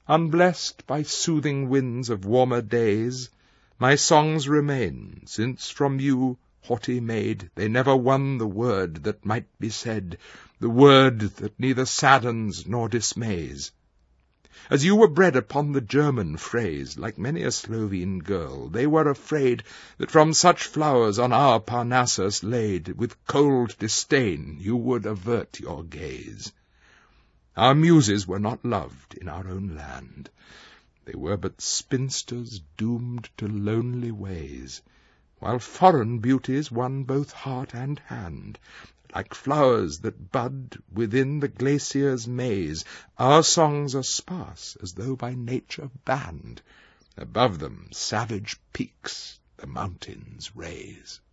Unblessed by soothing winds of warmer days, my songs remain, since from you, haughty maid, they never won the word that might be said, the word that neither saddens nor dismays. As you were bred upon the German phrase, like many a Slovene girl, they were afraid that from such flowers on our Parnassus laid, with cold disdain you would avert your gaze. Our muses were not loved in our own land. They were but spinsters doomed to lonely ways, while foreign beauties won both heart and hand. Like flowers that bud within the glacier's maze, our songs are sparse as though by nature banned. Above them savage peaks the mountains raise.